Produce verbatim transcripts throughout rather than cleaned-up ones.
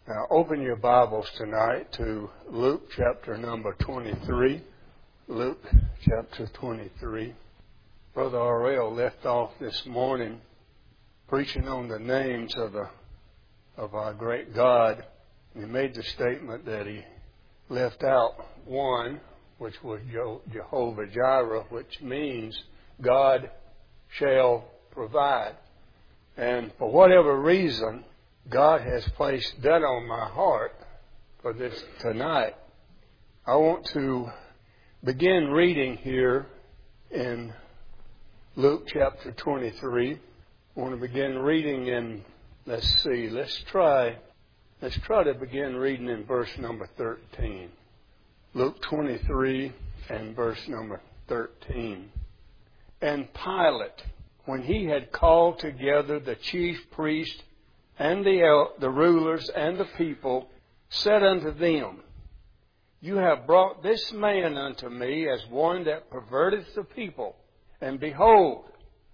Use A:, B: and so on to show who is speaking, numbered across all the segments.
A: Now open your Bibles tonight to Luke chapter number twenty-three. Luke chapter twenty-three. Brother R L left off this morning preaching on the names of the of our great God. He made the statement that he left out one, which was Jehovah Jireh, which means God shall provide. And for whatever reason, God has placed that on my heart for this tonight. I want to begin reading here in Luke chapter twenty-three. I want to begin reading in, let's see, let's try, let's try to begin reading in verse number thirteen. Luke twenty-three and verse number thirteen. And Pilate, when he had called together the chief priests and the, el- the rulers and the people, said unto them, You have brought this man unto me as one that perverteth the people. And behold,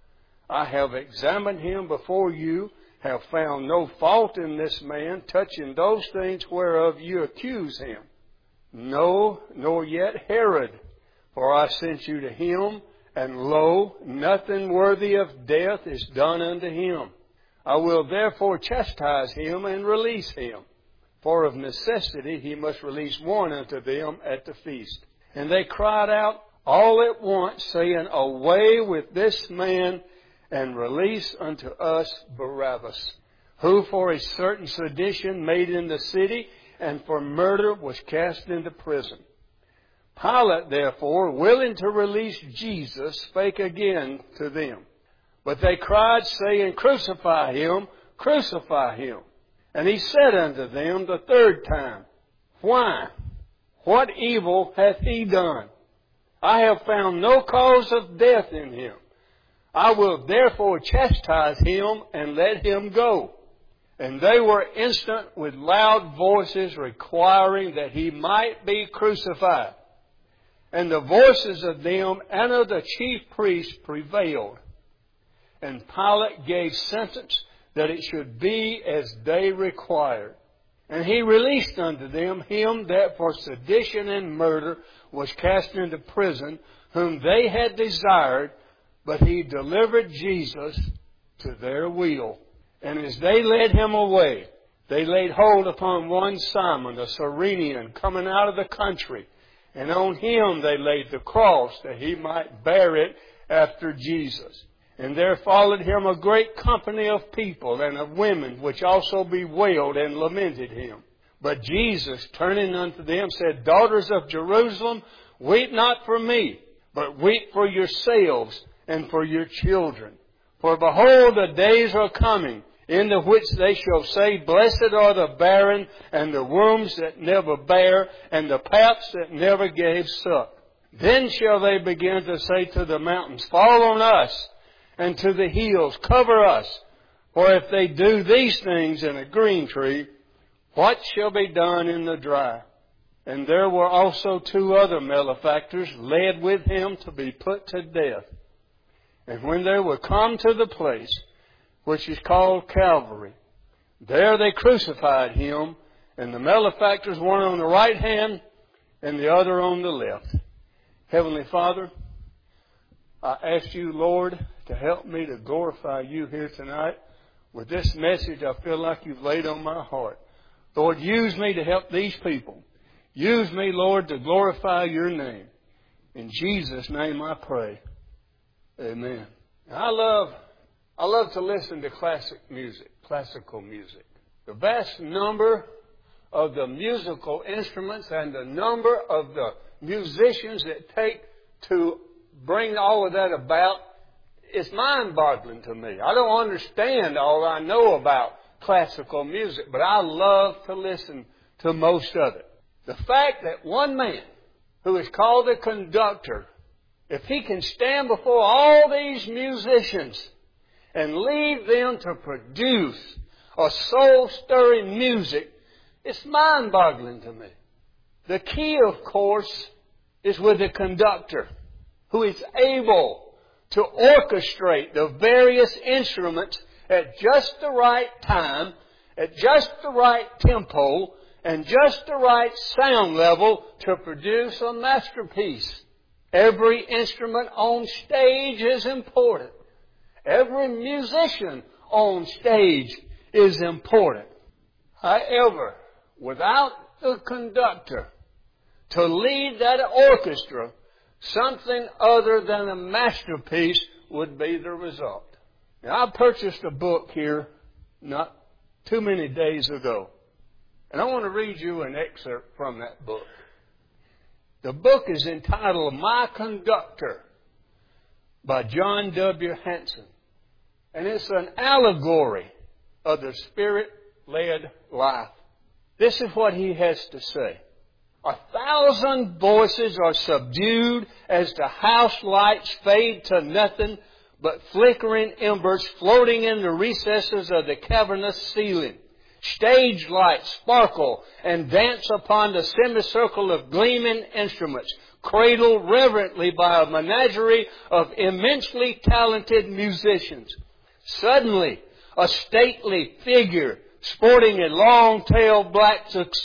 A: I have examined him before you, have found no fault in this man touching those things whereof you accuse him. No, nor yet Herod, for I sent you to him, and lo, nothing worthy of death is done unto him. I will therefore chastise him and release him. For of necessity he must release one unto them at the feast. And they cried out all at once, saying, Away with this man, and release unto us Barabbas, who for a certain sedition made in the city, and for murder was cast into prison. Pilate, therefore, willing to release Jesus, spake again to them. But they cried, saying, Crucify him, crucify him. And he said unto them the third time, Why? What evil hath he done? I have found no cause of death in him. I will therefore chastise him and let him go. And they were instant with loud voices requiring that he might be crucified. And the voices of them and of the chief priests prevailed. And Pilate gave sentence that it should be as they required. And he released unto them him that for sedition and murder was cast into prison, whom they had desired, but he delivered Jesus to their will. And as they led him away, they laid hold upon one Simon, a Cyrenian, coming out of the country. And on him they laid the cross, that he might bear it after Jesus. And there followed him a great company of people and of women, which also bewailed and lamented him. But Jesus, turning unto them, said, Daughters of Jerusalem, weep not for me, but weep for yourselves and for your children. For behold, the days are coming, in the which they shall say, Blessed are the barren, and the wombs that never bare, and the paps that never gave suck. Then shall they begin to say to the mountains, Fall on us, and to the hills, Cover us. For if they do these things in a green tree, what shall be done in the dry? And there were also two other malefactors led with him to be put to death. And when they were come to the place which is called Calvary, there they crucified him, and the malefactors, one on the right hand and the other on the left. Heavenly Father, I ask you, Lord, to help me to glorify you here tonight. With this message I feel like you've laid on my heart. Lord, use me to help these people. Use me, Lord, to glorify your name. In Jesus' name I pray. Amen. I love, I love to listen to classic music, classical music. The vast number of the musical instruments and the number of the musicians that take to bring all of that about, it's mind-boggling to me. I don't understand all I know about classical music, but I love to listen to most of it. The fact that one man who is called a conductor, if he can stand before all these musicians and lead them to produce a soul-stirring music, it's mind-boggling to me. The key, of course, is with the conductor, who is able to orchestrate the various instruments at just the right time at just the right tempo and just the right sound level to produce a masterpiece. Every instrument on stage is important. Every musician on stage is important. However, without the conductor to lead that orchestra, something other than a masterpiece would be the result. Now, I purchased a book here not too many days ago, and I want to read you an excerpt from that book. The book is entitled My Conductor by John W. Hanson, and it's an allegory of the Spirit-led life. This is what he has to say. A thousand voices are subdued as the house lights fade to nothing but flickering embers floating in the recesses of the cavernous ceiling. Stage lights sparkle and dance upon the semicircle of gleaming instruments, cradled reverently by a menagerie of immensely talented musicians. Suddenly, a stately figure sporting a long-tailed black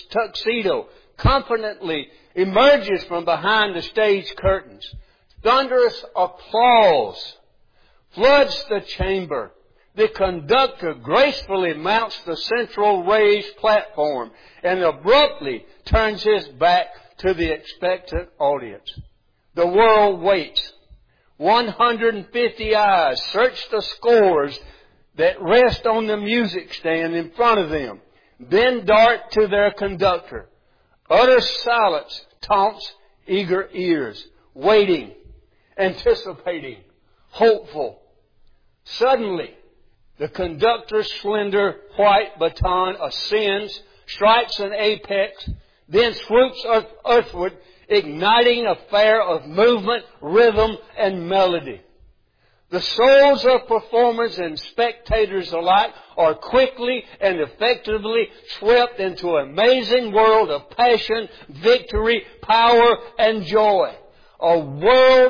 A: tuxedo confidently emerges from behind the stage curtains. Thunderous applause floods the chamber. The conductor gracefully mounts the central raised platform and abruptly turns his back to the expectant audience. The world waits. one hundred fifty eyes search the scores that rest on the music stand in front of them, then dart to their conductor. Utter silence taunts eager ears, waiting, anticipating, hopeful. Suddenly, the conductor's slender white baton ascends, strikes an apex, then swoops earthward, igniting a fire of movement, rhythm, and melody. The souls of performers and spectators alike are quickly and effectively swept into an amazing world of passion, victory, power, and joy. A world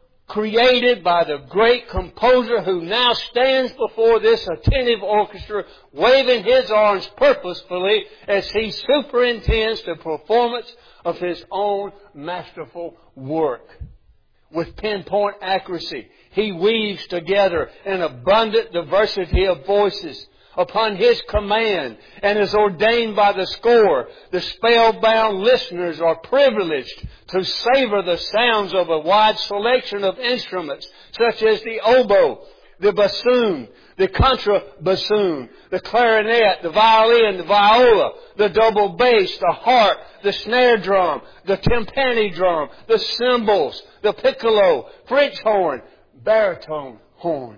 A: created by the great composer who now stands before this attentive orchestra, waving his arms purposefully as he superintends the performance of his own masterful work. With pinpoint accuracy, he weaves together an abundant diversity of voices upon his command and is ordained by the score. The spellbound listeners are privileged to savor the sounds of a wide selection of instruments such as the oboe, the bassoon, the contrabassoon, the clarinet, the violin, the viola, the double bass, the harp, the snare drum, the timpani drum, the cymbals, the piccolo, French horn, baritone horn.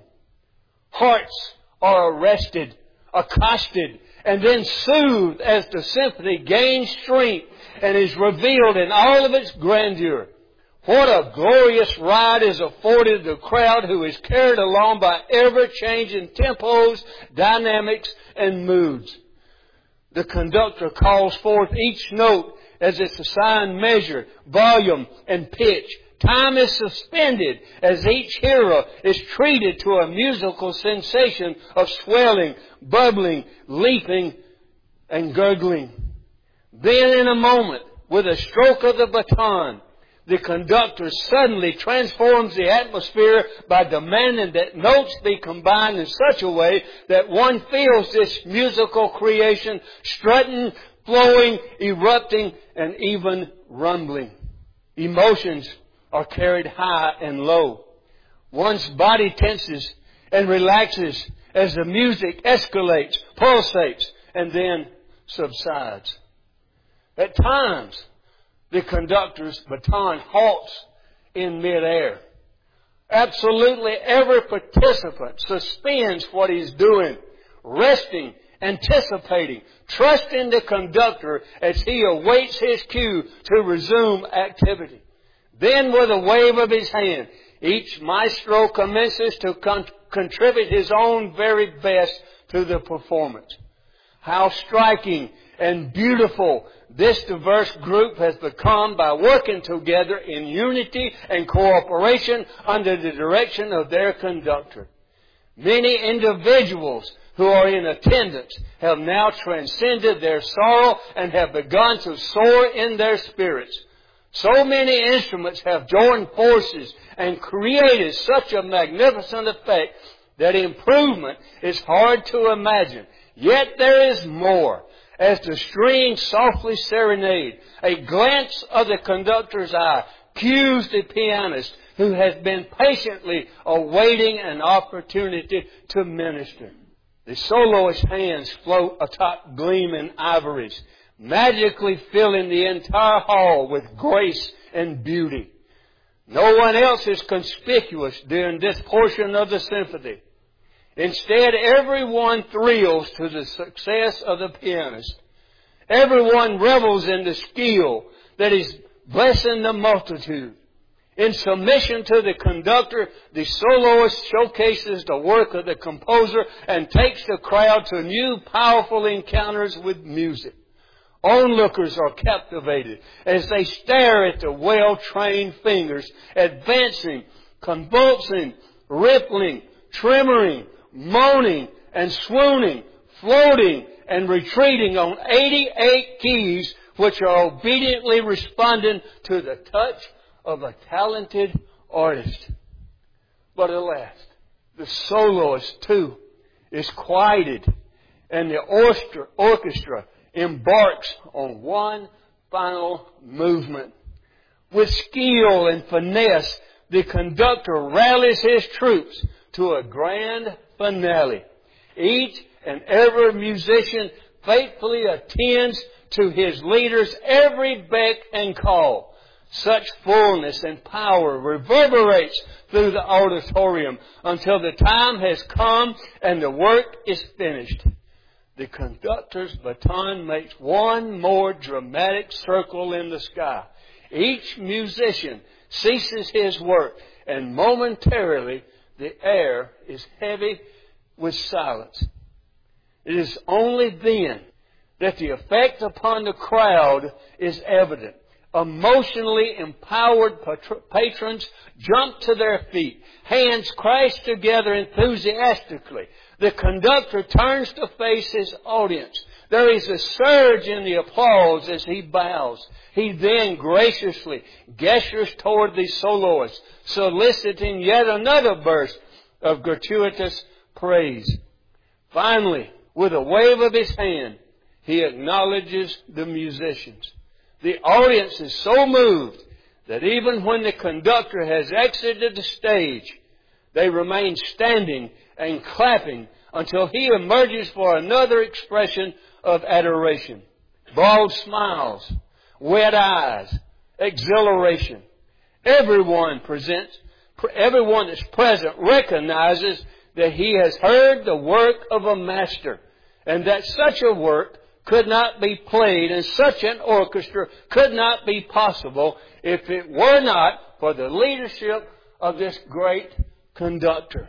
A: Hearts are arrested, accosted, and then soothed as the symphony gains strength and is revealed in all of its grandeur. What a glorious ride is afforded the crowd who is carried along by ever-changing tempos, dynamics, and moods. The conductor calls forth each note as its assigned measure, volume, and pitch. Time is suspended as each hearer is treated to a musical sensation of swelling, bubbling, leaping, and gurgling. Then in a moment, with a stroke of the baton, the conductor suddenly transforms the atmosphere by demanding that notes be combined in such a way that one feels this musical creation strutting, flowing, erupting, and even rumbling. Emotions are carried high and low. One's body tenses and relaxes as the music escalates, pulsates, and then subsides. At times, the conductor's baton halts in midair. Absolutely every participant suspends what he's doing, resting, anticipating, trusting the conductor as he awaits his cue to resume activity. Then with a wave of his hand, each maestro commences to con- contribute his own very best to the performance. How striking and beautiful this diverse group has become by working together in unity and cooperation under the direction of their conductor. Many individuals who are in attendance have now transcended their sorrow and have begun to soar in their spirits. So many instruments have joined forces and created such a magnificent effect that improvement is hard to imagine. Yet there is more. As the strings softly serenade, a glance of the conductor's eye cues the pianist who has been patiently awaiting an opportunity to minister. The soloist's hands float atop gleaming ivories, magically filling the entire hall with grace and beauty. No one else is conspicuous during this portion of the symphony. Instead, everyone thrills to the success of the pianist. Everyone revels in the skill that is blessing the multitude. In submission to the conductor, the soloist showcases the work of the composer and takes the crowd to new powerful encounters with music. Onlookers are captivated as they stare at the well-trained fingers advancing, convulsing, rippling, tremoring, moaning, and swooning, floating, and retreating on eighty-eight keys, which are obediently responding to the touch of a talented artist. But alas, the soloist too is quieted, and the orchestra, orchestra embarks on one final movement. With skill and finesse, the conductor rallies his troops to a grand finale. Each and every musician faithfully attends to his leader's every beck and call. Such fullness and power reverberates through the auditorium until the time has come and the work is finished. The conductor's baton makes one more dramatic circle in the sky. Each musician ceases his work, and momentarily the air is heavy with silence. It is only then that the effect upon the crowd is evident. Emotionally empowered patrons jump to their feet, hands crash together enthusiastically. The conductor turns to face his audience. There is a surge in the applause as he bows. He then graciously gestures toward the soloist, soliciting yet another burst of gratuitous praise. Finally, with a wave of his hand, he acknowledges the musicians. The audience is so moved that even when the conductor has exited the stage, they remain standing and clapping until he emerges for another expression of adoration. Broad smiles, wet eyes, exhilaration. Everyone presents, everyone that's present recognizes that he has heard the work of a master, and that such a work could not be played and such an orchestra could not be possible if it were not for the leadership of this great conductor.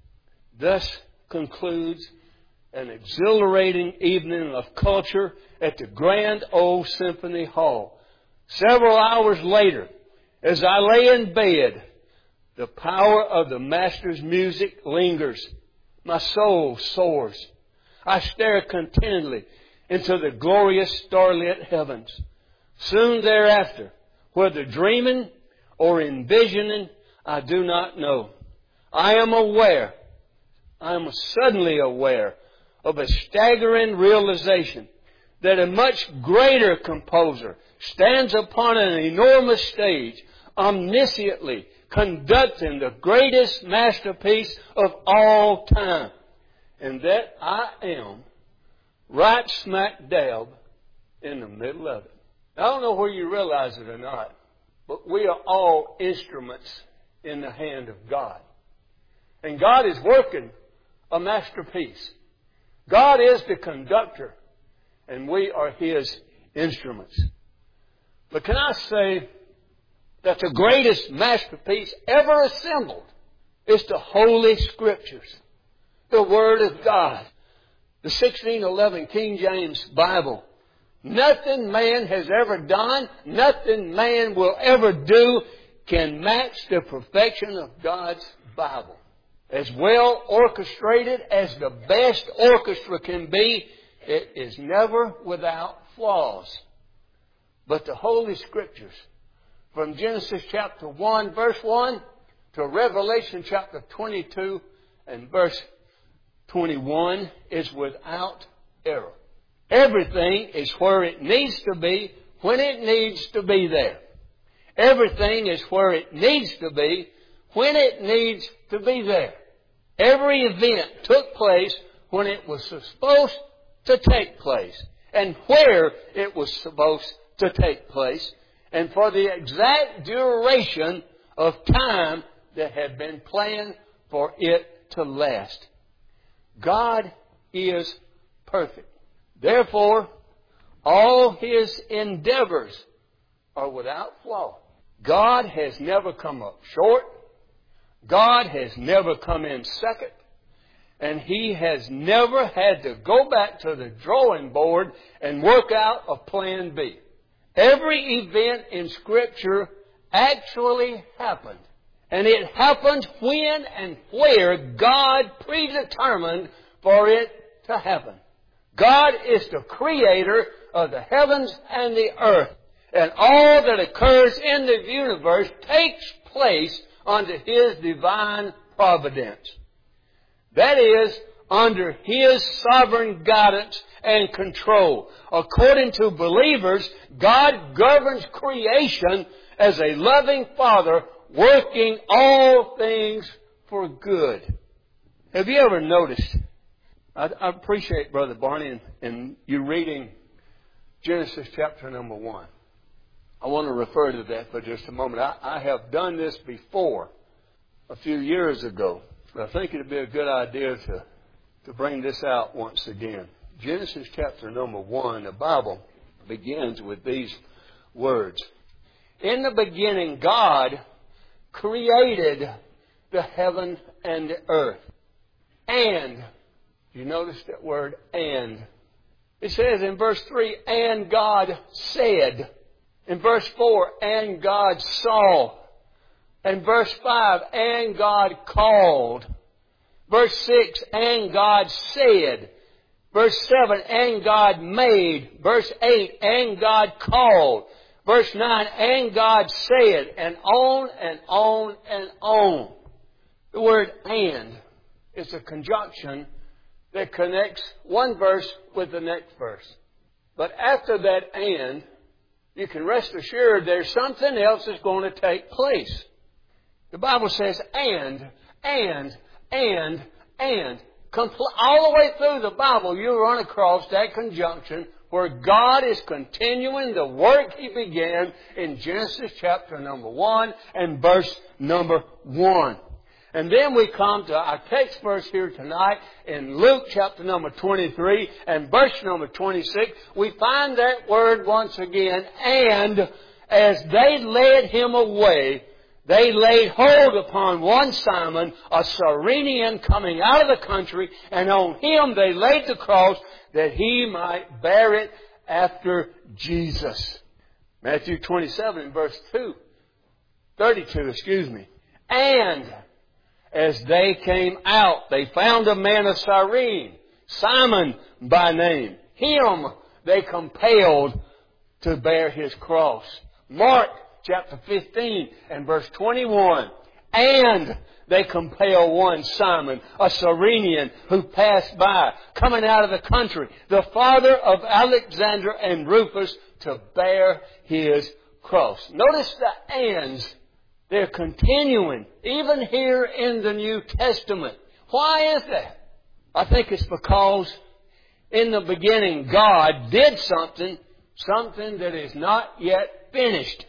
A: Thus concludes an exhilarating evening of culture at the Grand Ole Symphony Hall. Several hours later, as I lay in bed, the power of the master's music lingers. My soul soars. I stare contentedly into the glorious starlit heavens. Soon thereafter, whether dreaming or envisioning, I do not know, I am aware, I am suddenly aware of a staggering realization that a much greater composer stands upon an enormous stage, omnisciently conducting the greatest masterpiece of all time, and that I am right smack dab in the middle of it. I don't know whether you realize it or not, but we are all instruments in the hand of God. And God is working a masterpiece. God is the conductor, and we are His instruments. But can I say that the greatest masterpiece ever assembled is the Holy Scriptures, the Word of God. The sixteen eleven King James Bible. Nothing man has ever done, nothing man will ever do can match the perfection of God's Bible. as well orchestrated as the best orchestra can be, it is never without flaws. But the Holy Scriptures, from Genesis chapter one, verse one, to Revelation chapter twenty-two and verse twenty-one, is without error. Everything is where it needs to be, when it needs to be there. Everything is where it needs to be, when it needs to be there. Every event took place when it was supposed to take place, and where it was supposed to take place, and for the exact duration of time that had been planned for it to last. God is perfect. Therefore, all His endeavors are without flaw. God has never come up short. God has never come in second. And He has never had to go back to the drawing board and work out a plan B. Every event in Scripture actually happened. And it happened when and where God predetermined for it to happen. God is the creator of the heavens and the earth. And all that occurs in the universe takes place under His divine providence. That is, under His sovereign guidance and control. According to believers, God governs creation as a loving Father, working all things for good. Have you ever noticed? I, I appreciate, Brother Barney, and, and you reading Genesis chapter number one. I want to refer to that for just a moment. I, I have done this before, a few years ago, but I think it would be a good idea to, to bring this out once again. Genesis chapter number one, the Bible begins with these words. In the beginning, God created the heaven and the earth. And, you notice that word and. It says in verse three, and God said. In verse four, and God saw. In verse five, and God called. Verse six, and God said. Verse seven, and God made. Verse eight, and God called. Verse nine, and God said. And on and on and on. The word and is a conjunction that connects one verse with the next verse. But after that and, you can rest assured there's something else that's going to take place. The Bible says and, and, and, and. All the way through the Bible, you run across that conjunction where God is continuing the work He began in Genesis chapter number one and verse number one. And then we come to our text verse here tonight in Luke chapter number twenty-three and verse number twenty-six. We find that word once again, and as they led him away, they laid hold upon one Simon, a Cyrenian coming out of the country, and on him they laid the cross that he might bear it after Jesus. Matthew twenty-seven verse two. thirty-two, excuse me. And as they came out, they found a man of Cyrene, Simon by name. Him they compelled to bear his cross. Mark chapter fifteen and verse twenty-one. And they compel one Simon, a Cyrenian, who passed by, coming out of the country, the father of Alexander and Rufus, to bear his cross. Notice the ands. They're continuing, even here in the New Testament. Why is that? I think it's because in the beginning God did something, something that is not yet finished.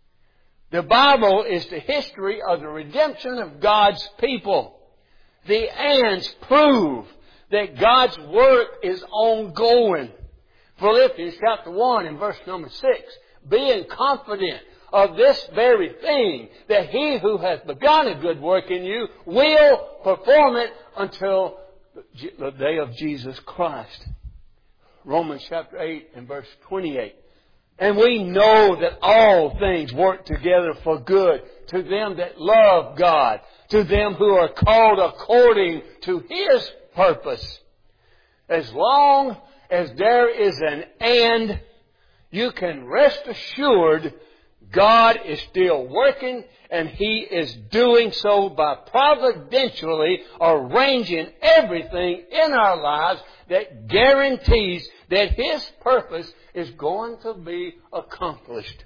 A: The Bible is the history of the redemption of God's people. The ands prove that God's work is ongoing. Philippians chapter one and verse number six. Being confident of this very thing, that He who hath begun a good work in you will perform it until the day of Jesus Christ. Romans chapter eight and verse twenty-eight. And we know that all things work together for good to them that love God, to them who are called according to His purpose. As long as there is an and, you can rest assured God is still working, and He is doing so by providentially arranging everything in our lives that guarantees that His purpose is going to be accomplished.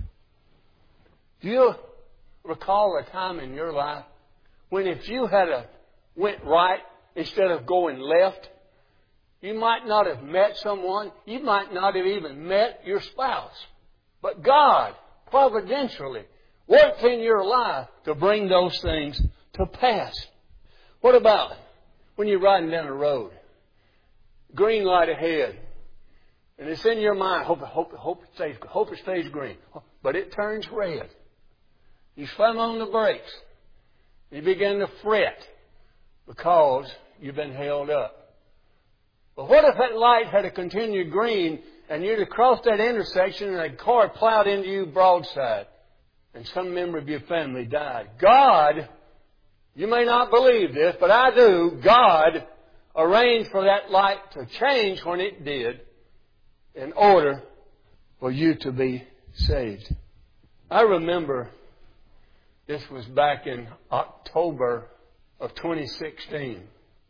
A: Do you recall a time in your life when if you had a went right instead of going left, you might not have met someone, you might not have even met your spouse, but God providentially worked in your life to bring those things to pass. What about when you're riding down the road, green light ahead, and it's in your mind, hope, hope, hope, it stays, hope it stays green, but it turns red. You slam on the brakes. You begin to fret because you've been held up. But what if that light had a continued green and you'd have crossed that intersection and a car plowed into you broadside and some member of your family died? God, you may not believe this, but I do, God arranged for that light to change when it did in order for you to be saved. I remember this was back in October of twenty sixteen.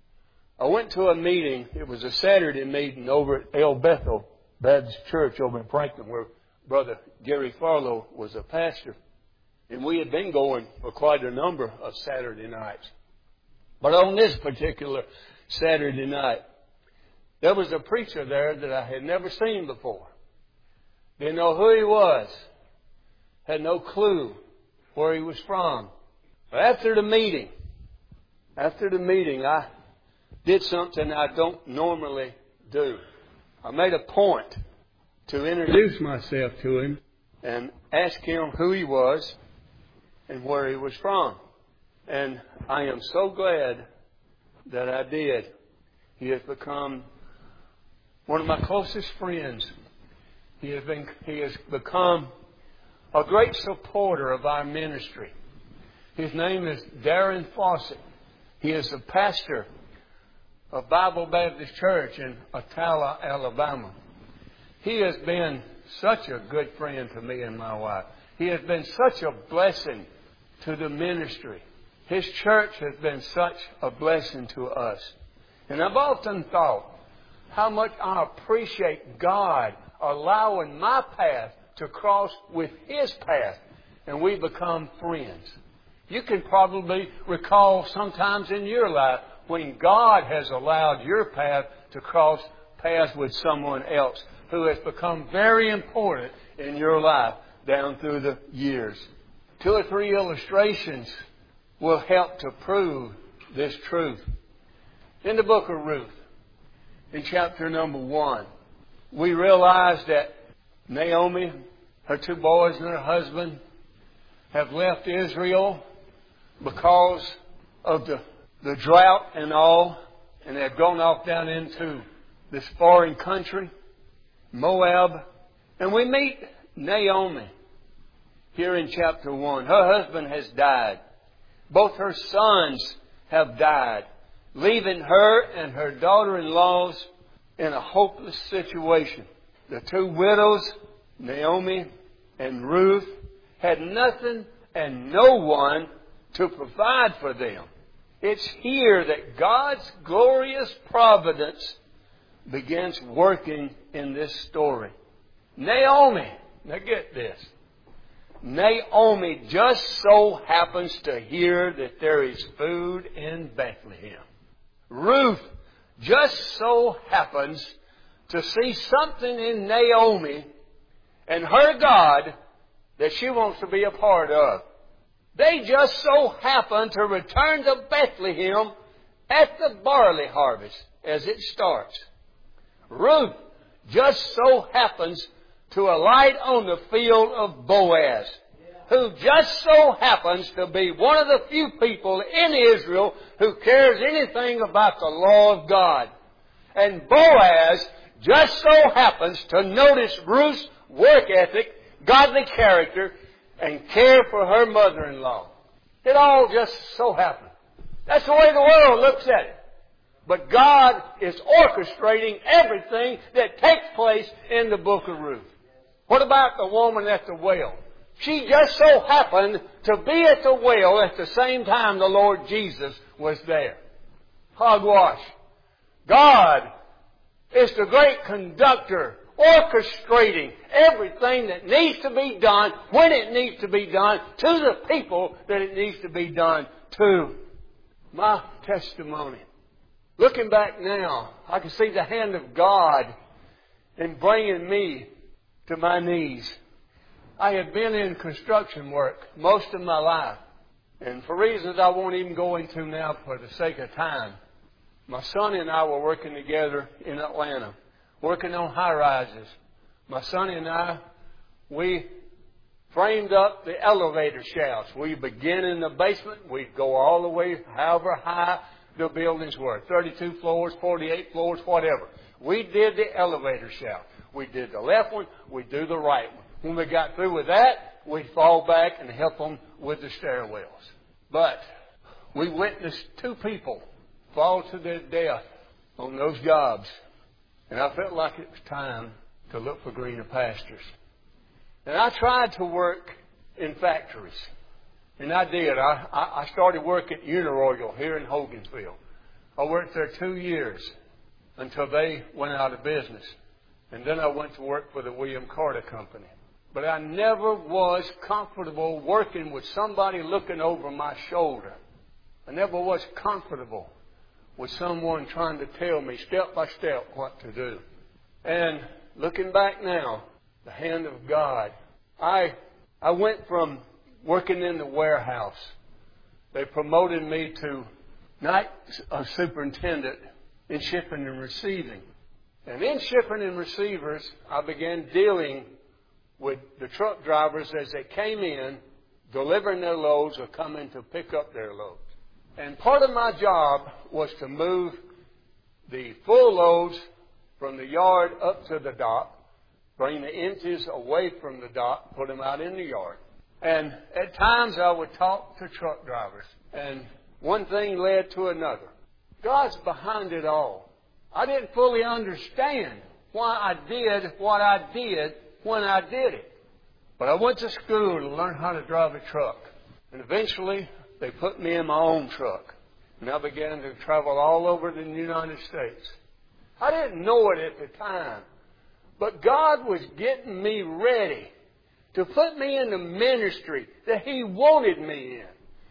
A: I went to a meeting. It was a Saturday meeting over at El Bethel Baptist Church over in Franklin, where Brother Gary Farlow was a pastor. And we had been going for quite a number of Saturday nights. But on this particular Saturday night, there was a preacher there that I had never seen before. Didn't know who he was. Had no clue where he was from. But after the meeting, after the meeting, I did something I don't normally do. I made a point to introduce myself to him and ask him who he was and where he was from. And I am so glad that I did. He has become one of my closest friends. He has been, he has become a great supporter of our ministry. His name is Darren Fawcett. He is the pastor of Bible Baptist Church in Attala, Alabama. He has been such a good friend to me and my wife. He has been such a blessing to the ministry. His church has been such a blessing to us. And I've often thought how much I appreciate God allowing my path to cross with His path, and we become friends. You can probably recall sometimes in your life when God has allowed your path to cross paths with someone else who has become very important in your life down through the years. Two or three illustrations will help to prove this truth. In the book of Ruth, in chapter number one, we realize that Naomi, her two boys and her husband have left Israel because of the, the drought and all, and they've gone off down into this foreign country, Moab. And we meet Naomi here in chapter one. Her husband has died. Both her sons have died, leaving her and her daughter-in-laws in a hopeless situation. The two widows, Naomi and Ruth, had nothing and no one to provide for them. It's here that God's glorious providence begins working in this story. Naomi, now get this. Naomi just so happens to hear that there is food in Bethlehem. Ruth just so happens to see something in Naomi and her God that she wants to be a part of. They just so happen to return to Bethlehem at the barley harvest as it starts. Ruth just so happens to alight on the field of Boaz, who just so happens to be one of the few people in Israel who cares anything about the law of God. And Boaz just so happens to notice Ruth's work ethic, godly character, and care for her mother-in-law. It all just so happened. That's the way the world looks at it. But God is orchestrating everything that takes place in the book of Ruth. What about the woman at the well? She just so happened to be at the well at the same time the Lord Jesus was there. Hogwash. God is the great conductor, orchestrating everything that needs to be done, when it needs to be done, to the people that it needs to be done to. My testimony. Looking back now, I can see the hand of God in bringing me to my knees. I had been in construction work most of my life. And for reasons I won't even go into now for the sake of time, my son and I were working together in Atlanta, working on high-rises. My son and I, we framed up the elevator shafts. We began in the basement. We'd go all the way, however high the buildings were, thirty-two floors, forty-eight floors, whatever. We did the elevator shaft. We did the left one. We'd do the right one. When we got through with that, we'd fall back and help them with the stairwells. But we witnessed two people fall to their death on those jobs. And I felt like it was time to look for greener pastures. And I tried to work in factories. And I did. I, I started work at Uniroyal here in Hogansville. I worked there two years until they went out of business. And then I went to work for the William Carter Company. But I never was comfortable working with somebody looking over my shoulder. I never was comfortable with someone trying to tell me step by step what to do. And looking back now, the hand of God, I I went from working in the warehouse. They promoted me to night uh, superintendent in shipping and receiving. And in shipping and receivers, I began dealing with the truck drivers as they came in, delivering their loads or coming to pick up their loads. And part of my job was to move the full loads from the yard up to the dock, bring the empties away from the dock, put them out in the yard. And at times I would talk to truck drivers, and one thing led to another. God's behind it all. I didn't fully understand why I did what I did when I did it. But I went to school to learn how to drive a truck. And eventually they put me in my own truck. And I began to travel all over the United States. I didn't know it at the time. But God was getting me ready to put me in the ministry that He wanted me in.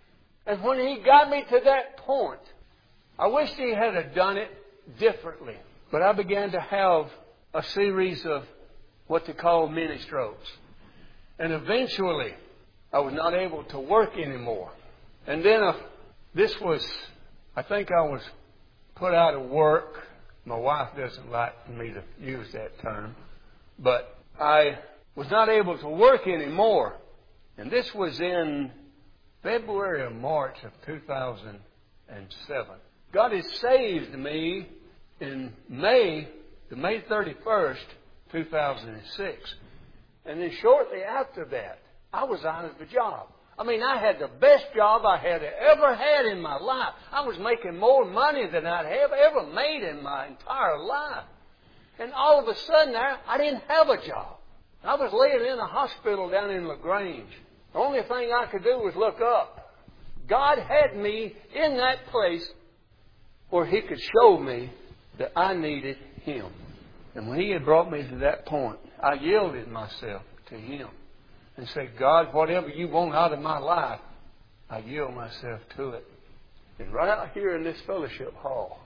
A: And when He got me to that point, I wish He had done it differently. But I began to have a series of what they call mini strokes. And eventually, I was not able to work anymore. And then uh, this was, I think I was put out of work. My wife doesn't like me to use that term. But I was not able to work anymore. And this was in February or March of two thousand seven. God has saved me in May, the May thirty-first, two thousand six. And then shortly after that, I was out of the job. I mean, I had the best job I had ever had in my life. I was making more money than I'd have ever made in my entire life. And all of a sudden there, I didn't have a job. I was laying in a hospital down in LaGrange. The only thing I could do was look up. God had me in that place where He could show me that I needed Him. And when He had brought me to that point, I yielded myself to Him and said, God, whatever You want out of my life, I yield myself to it. And right out here in this fellowship hall,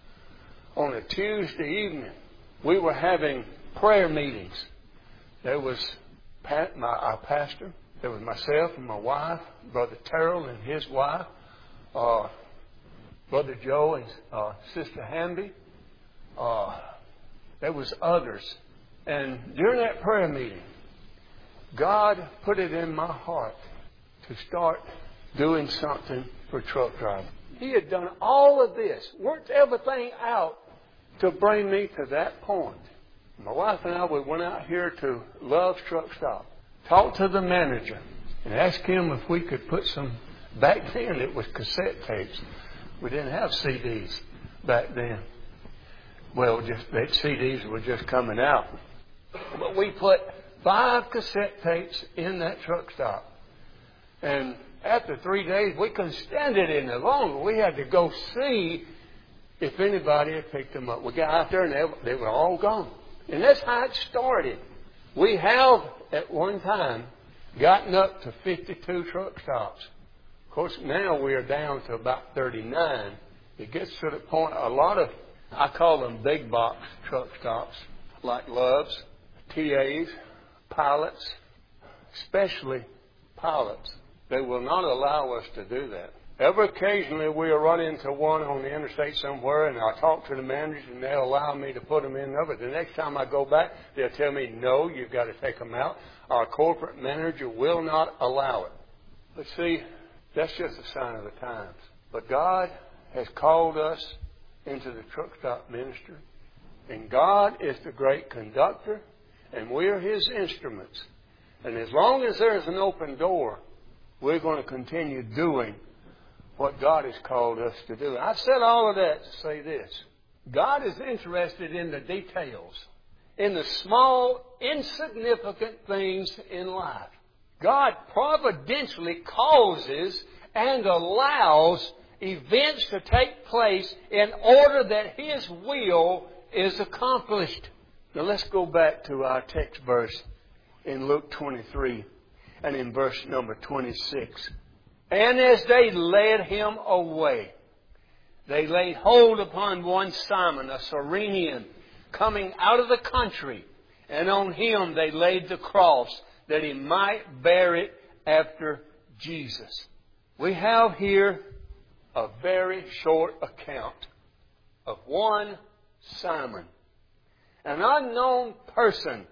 A: on a Tuesday evening, we were having prayer meetings. There was Pat, my, our pastor. There was myself and my wife, Brother Terrell and his wife, uh, Brother Joe and uh, Sister Hamby. Uh, there was others. And during that prayer meeting, God put it in my heart to start doing something for truck drivers. He had done all of this, worked everything out to bring me to that point. My wife and I, we went out here to Love's Truck Stop, talked to the manager, and asked him if we could put some, back then it was cassette tapes. We didn't have C Ds back then. Well, just that C Ds were just coming out. But we put five cassette tapes in that truck stop. And after three days, we couldn't stand it any longer. We had to go see if anybody had picked them up. We got out there and they, they were all gone. And that's how it started. We have, at one time, gotten up to fifty-two truck stops. Of course, now we are down to about thirty-nine. It gets to the point, a lot of, I call them big box truck stops, like Love's, T A's, Pilots, especially Pilots. They will not allow us to do that. Ever occasionally we'll run into one on the interstate somewhere, and I'll talk to the managers and they'll allow me to put them in there. But the next time I go back, they'll tell me, no, you've got to take them out. Our corporate manager will not allow it. But see, that's just a sign of the times. But God has called us into the truck stop ministry. And God is the great conductor, and we're His instruments. And as long as there's an open door, we're going to continue doing what God has called us to do. I've said all of that to say this. God is interested in the details, in the small, insignificant things in life. God providentially causes and allows events to take place in order that His will is accomplished. Now let's go back to our text verse in Luke twenty-three and in verse number twenty-six. And as they led him away, they laid hold upon one Simon, a Cyrenian, coming out of the country, and on him they laid the cross, that he might bear it after Jesus. We have here a very short account of one Simon, an unknown person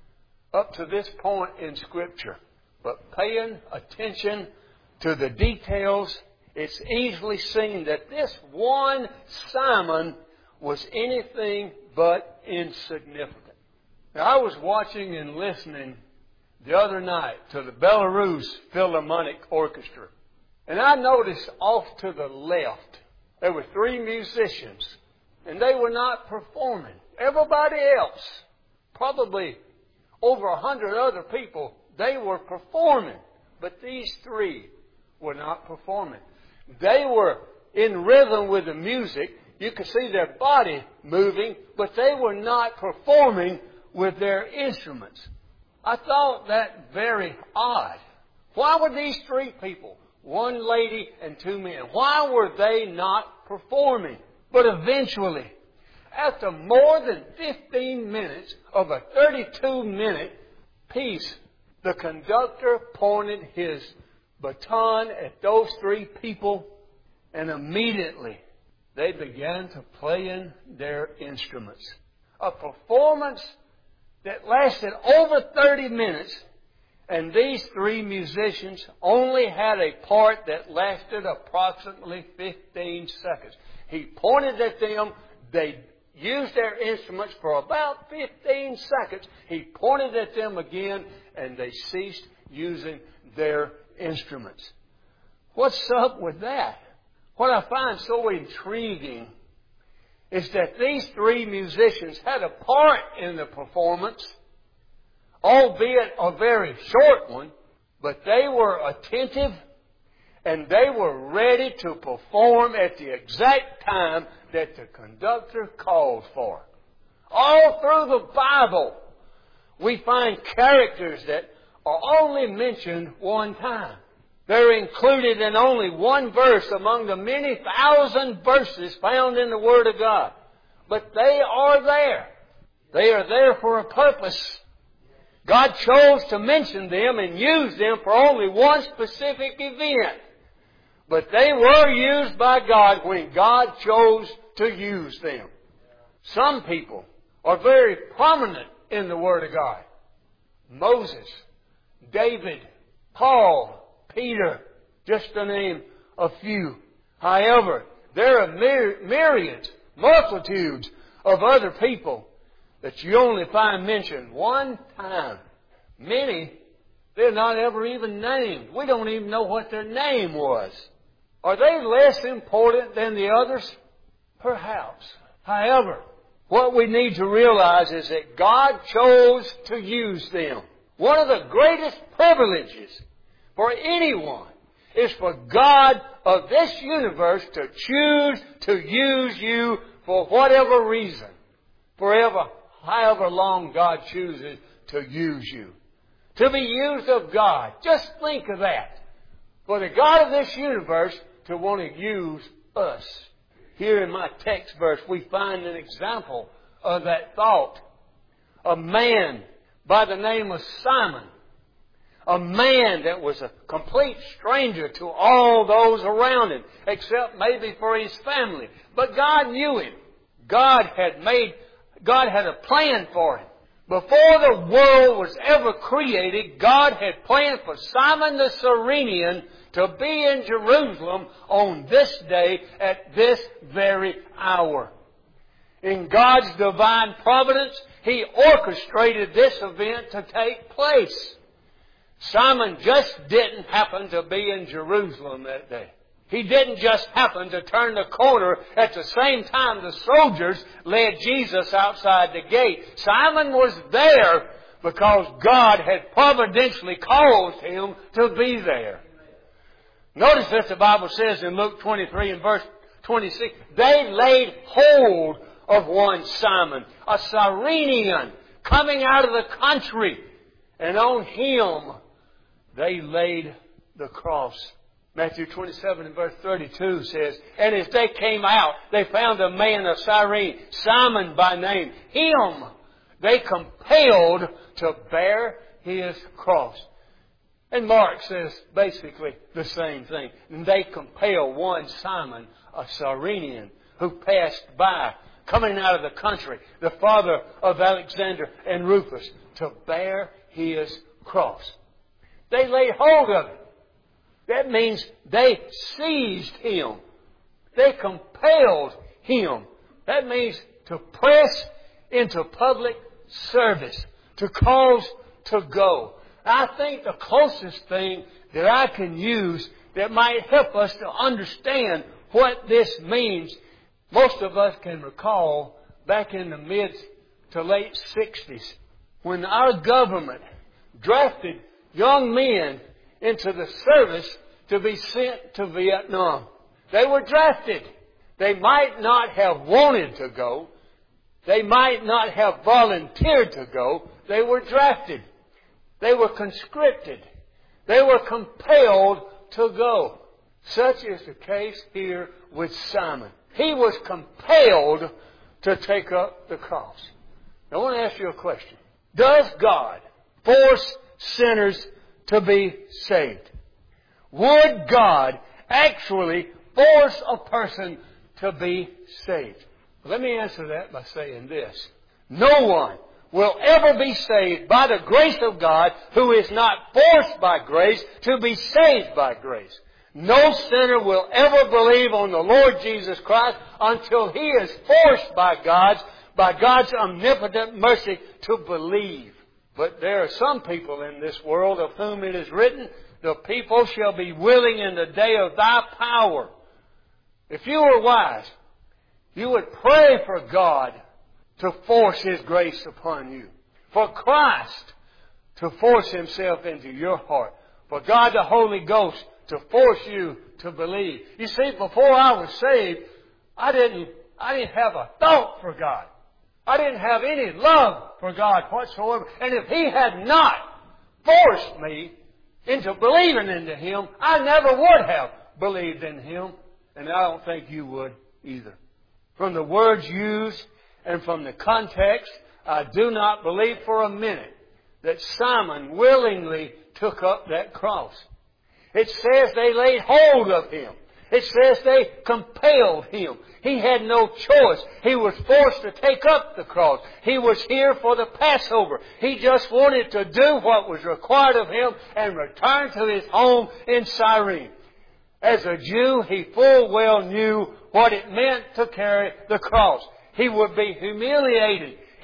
A: up to this point in Scripture. But paying attention to the details, it's easily seen that this one Simon was anything but insignificant. Now, I was watching and listening the other night to the Belarus Philharmonic Orchestra. And I noticed off to the left, there were three musicians, and they were not performing. Everybody else, probably over a hundred other people, they were performing. But these three were not performing. They were in rhythm with the music. You could see their body moving, but they were not performing with their instruments. I thought that very odd. Why were these three people, one lady and two men, why were they not performing? But eventually, after more than fifteen minutes of a thirty-two minute piece, the conductor pointed his baton at those three people, and immediately they began to play in their instruments. A performance that lasted over thirty minutes, and these three musicians only had a part that lasted approximately fifteen seconds. He pointed at them. They used their instruments for about fifteen seconds. He pointed at them again, and they ceased using their instruments. What's up with that? What I find so intriguing is that these three musicians had a part in the performance, albeit a very short one, but they were attentive and they were ready to perform at the exact time that the conductor called for. All through the Bible, we find characters that are only mentioned one time. They're included in only one verse among the many thousand verses found in the Word of God. But they are there. They are there for a purpose. God chose to mention them and use them for only one specific event. But they were used by God when God chose to use them. Some people are very prominent in the Word of God. Moses, David, Paul, Peter, just to name a few. However, there are myriads, multitudes of other people
B: that you only find mentioned one time. Many, they're not ever even named. We don't even know what their name was. Are they less important than the others? Perhaps. However, what we need to realize is that God chose to use them. One of the greatest privileges for anyone is for God of this universe to choose to use you for whatever reason. Forever, however long God chooses to use you. To be used of God. Just think of that. For the God of this universe to want to use us. Here in my text verse we find an example of that thought. A man by the name of Simon. A man that was a complete stranger to all those around him, except maybe for his family. But God knew him. God had made, God had a plan for him. Before the world was ever created, God had planned for Simon the Cyrenian to be in Jerusalem on this day at this very hour. In God's divine providence, He orchestrated this event to take place. Simon just didn't happen to be in Jerusalem that day. He didn't just happen to turn the corner at the same time the soldiers led Jesus outside the gate. Simon was there because God had providentially caused him to be there. Notice that the Bible says in Luke twenty-three and verse twenty-six, they laid hold of one Simon, a Cyrenian, coming out of the country, and on him they laid the cross. Matthew twenty-seven and verse thirty-two says, and as they came out, they found a man of Cyrene, Simon by name. Him they compelled to bear his cross. And Mark says basically the same thing. And they compel one Simon, a Cyrenian, who passed by, coming out of the country, the father of Alexander and Rufus, to bear his cross. They laid hold of him. That means they seized him. They compelled him. That means to press into public service, to cause to go. I think the closest thing that I can use that might help us to understand what this means, most of us can recall back in the mid to late sixties when our government drafted young men into the service to be sent to Vietnam. They were drafted. They might not have wanted to go. They might not have volunteered to go. They were drafted. They were conscripted. They were compelled to go. Such is the case here with Simon. He was compelled to take up the cross. Now, I want to ask you a question. Does God force sinners to be saved? Would God actually force a person to be saved? Let me answer that by saying this. No one will ever be saved by the grace of God who is not forced by grace to be saved by grace. No sinner will ever believe on the Lord Jesus Christ until he is forced by God's, by God's omnipotent mercy to believe. But there are some people in this world of whom it is written, the people shall be willing in the day of thy power. If you were wise, you would pray for God to force His grace upon you. For Christ to force Himself into your heart. For God the Holy Ghost to force you to believe. You see, before I was saved, I didn't, I didn't have a thought for God. I didn't have any love for God whatsoever. And if He had not forced me into believing into Him, I never would have believed in Him. And I don't think you would either. From the words used and from the context, I do not believe for a minute that Simon willingly took up that cross. It says they laid hold of him. It says they compelled him. He had no choice. He was forced to take up the cross. He was here for the Passover. He just wanted to do what was required of him and return to his home in Cyrene. As a Jew, he full well knew what it meant to carry the cross. He would be humiliated.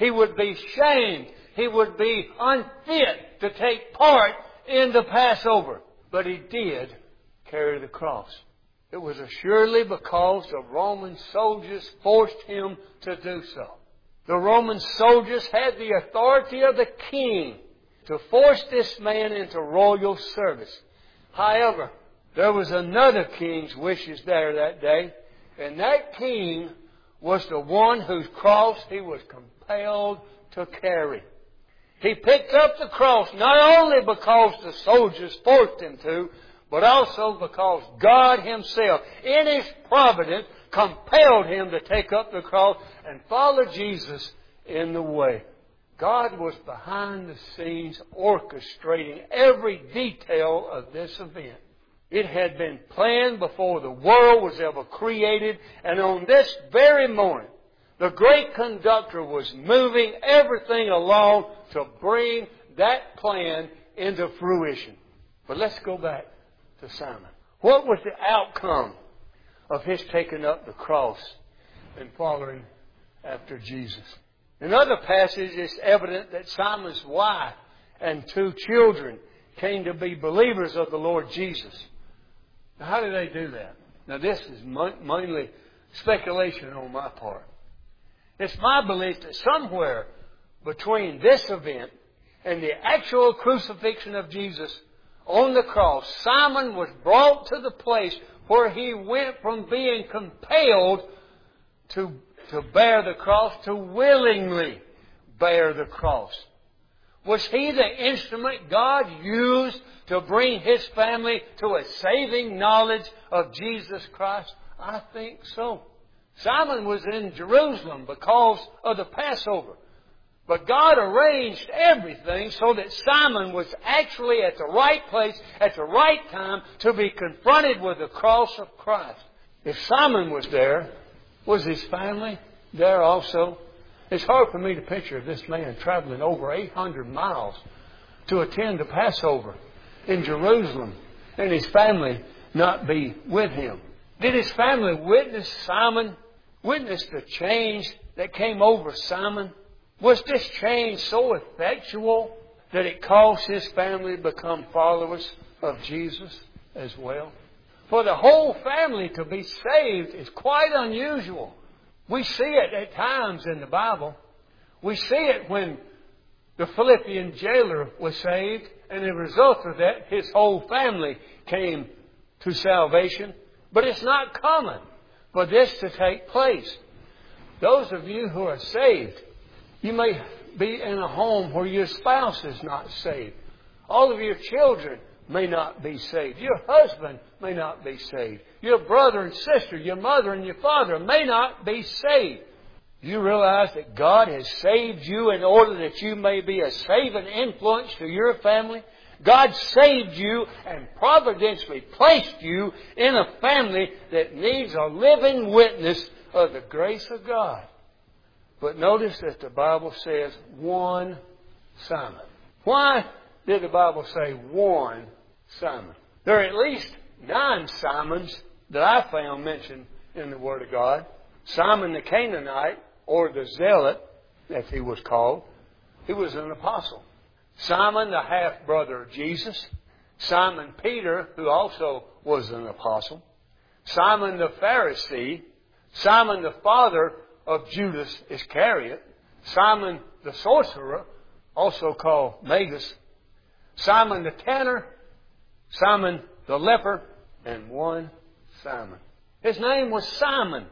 B: He would be shamed. He would be unfit to take part in the Passover. But He did carry the cross. It was assuredly because the Roman soldiers forced Him to do so. The Roman soldiers had the authority of the king to force this man into royal service. However, there was another king's wishes there that day, and that king was the one whose cross he was compelled to carry. He picked up the cross not only because the soldiers forced him to, but also because God Himself, in His providence, compelled him to take up the cross and follow Jesus in the way. God was behind the scenes orchestrating every detail of this event. It had been planned before the world was ever created, and on this very morning, the great conductor was moving everything along to bring that plan into fruition. But let's go back to Simon. What was the outcome of his taking up the cross and following after Jesus? In other passages, it's evident that Simon's wife and two children came to be believers of the Lord Jesus. Now, how did they do that? Now, this is mainly speculation on my part. It's my belief that somewhere between this event and the actual crucifixion of Jesus on the cross, Simon was brought to the place where he went from being compelled to, to bear the cross to willingly bear the cross. Was he the instrument God used to bring His family to a saving knowledge of Jesus Christ? I think so. Simon was in Jerusalem because of the Passover. But God arranged everything so that Simon was actually at the right place at the right time to be confronted with the cross of Christ. If Simon was there, was his family there also? It's hard for me to picture this man traveling over eight hundred miles to attend the Passover in Jerusalem and his family not be with him. Did his family witness Simon, witness the change that came over Simon? Was this change so effectual that it caused his family to become followers of Jesus as well? For the whole family to be saved is quite unusual. We see it at times in the Bible. We see it when the Philippian jailer was saved, and as a result of that, his whole family came to salvation. But it's not common for this to take place. Those of you who are saved, you may be in a home where your spouse is not saved. All of your children may not be saved. Your husband may not be saved. Your brother and sister, your mother and your father may not be saved. You realize that God has saved you in order that you may be a saving influence to your family? God saved you and providentially placed you in a family that needs a living witness of the grace of God. But notice that the Bible says one Simon. Why did the Bible say one Simon? There are at least nine Simons that I found mentioned in the Word of God. Simon the Canaanite, or the Zealot, as he was called, he was an apostle. Simon, the half-brother of Jesus. Simon Peter, who also was an apostle. Simon the Pharisee. Simon the father of Judas Iscariot. Simon the sorcerer, also called Magus. Simon the tanner. Simon the leper. And one Simon. His name was Simon.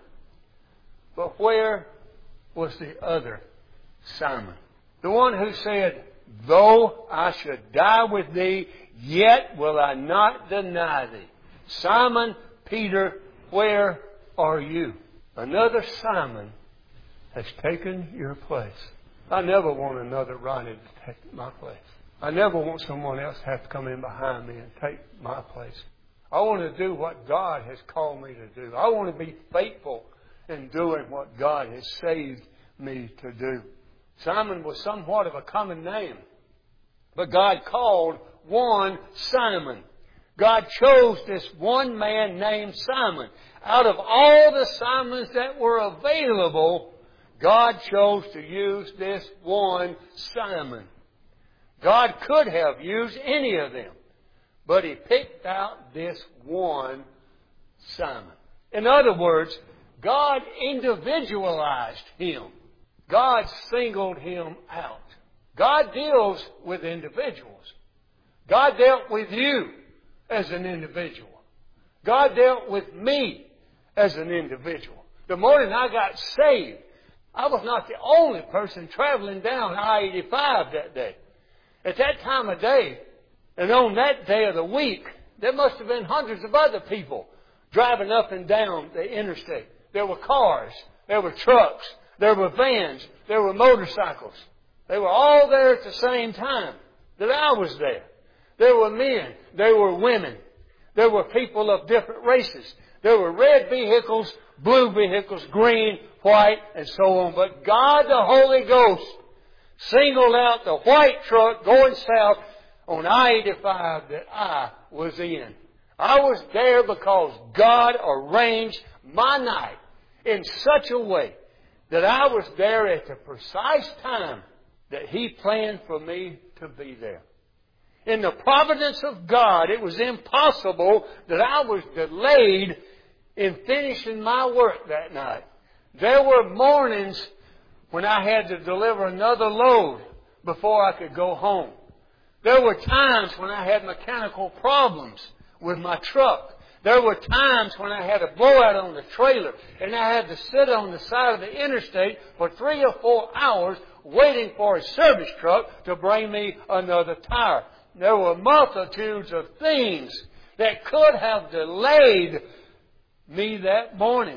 B: But where was the other Simon? The one who said, "Though I should die with thee, yet will I not deny thee." Simon Peter, where are you? Another Simon has taken your place. I never want another Ronnie to take my place. I never want someone else to have to come in behind me and take my place. I want to do what God has called me to do. I want to be faithful in doing what God has saved me to do. Simon was somewhat of a common name, but God called one Simon. God chose this one man named Simon. Out of all the Simons that were available, God chose to use this one Simon. God could have used any of them, but He picked out this one Simon. In other words, God individualized him. God singled him out. God deals with individuals. God dealt with you as an individual. God dealt with me as an individual. The morning I got saved, I was not the only person traveling down I eighty-five that day. At that time of day, and on that day of the week, there must have been hundreds of other people driving up and down the interstate. There were cars, there were trucks, there were vans, there were motorcycles. They were all there at the same time that I was there. There were men, there were women, there were people of different races. There were red vehicles, blue vehicles, green, white, and so on. But God the Holy Ghost singled out the white truck going south on I eighty-five that I was in. I was there because God arranged my night in such a way that I was there at the precise time that He planned for me to be there. In the providence of God, it was impossible that I was delayed in finishing my work that night. There were mornings when I had to deliver another load before I could go home. There were times when I had mechanical problems with my truck. There were times when I had a blowout on the trailer and I had to sit on the side of the interstate for three or four hours waiting for a service truck to bring me another tire. There were multitudes of things that could have delayed me that morning.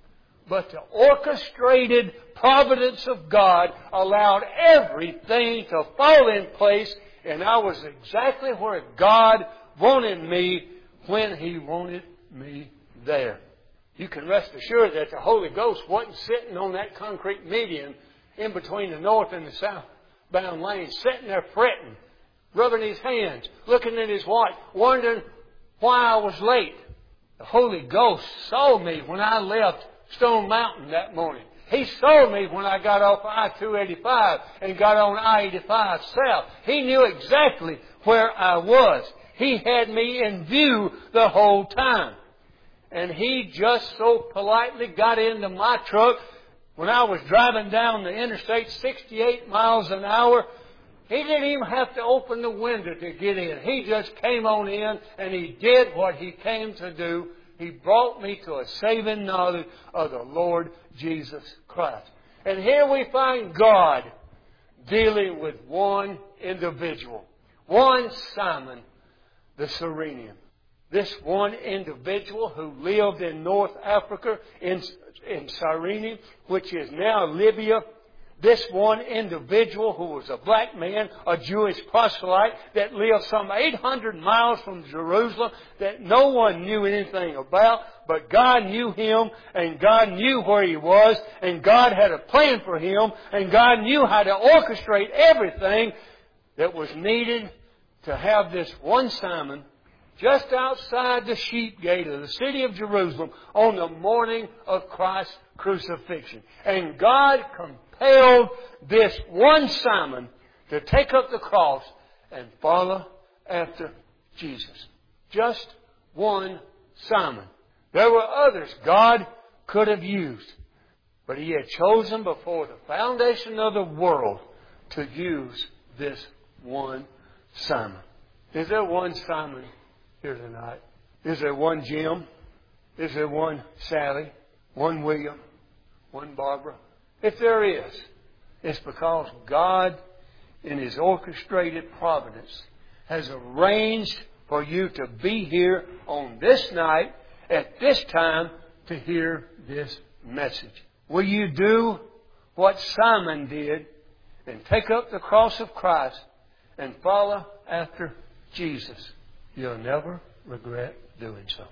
B: But the orchestrated providence of God allowed everything to fall in place, and I was exactly where God wanted me when He wanted me there. You can rest assured that the Holy Ghost wasn't sitting on that concrete median in between the north and the southbound lanes, sitting there fretting, rubbing his hands, looking at his watch, wondering why I was late. The Holy Ghost saw me when I left Stone Mountain that morning. He saw me when I got off I two eighty-five and got on I eighty-five south. He knew exactly where I was. He had me in view the whole time. And He just so politely got into my truck when I was driving down the interstate sixty-eight miles an hour. He didn't even have to open the window to get in. He just came on in and He did what He came to do. He brought me to a saving knowledge of the Lord Jesus Christ. And here we find God dealing with one individual, one Simon the Cyrenian. This one individual who lived in North Africa, in, in Cyrene, which is now Libya. This one individual who was a black man, a Jewish proselyte that lived some eight hundred miles from Jerusalem that no one knew anything about, but God knew him and God knew where he was and God had a plan for him and God knew how to orchestrate everything that was needed to have this one Simon just outside the sheep gate of the city of Jerusalem on the morning of Christ's crucifixion. And God compelled this one Simon to take up the cross and follow after Jesus. Just one Simon. There were others God could have used, but He had chosen before the foundation of the world to use this one Simon. Is there one Simon here tonight? Is there one Jim? Is there one Sally? One William? One Barbara? If there is, it's because God, in His orchestrated providence, has arranged for you to be here on this night, at this time, to hear this message. Will you do what Simon did and take up the cross of Christ and follow after Jesus? You'll never regret doing so.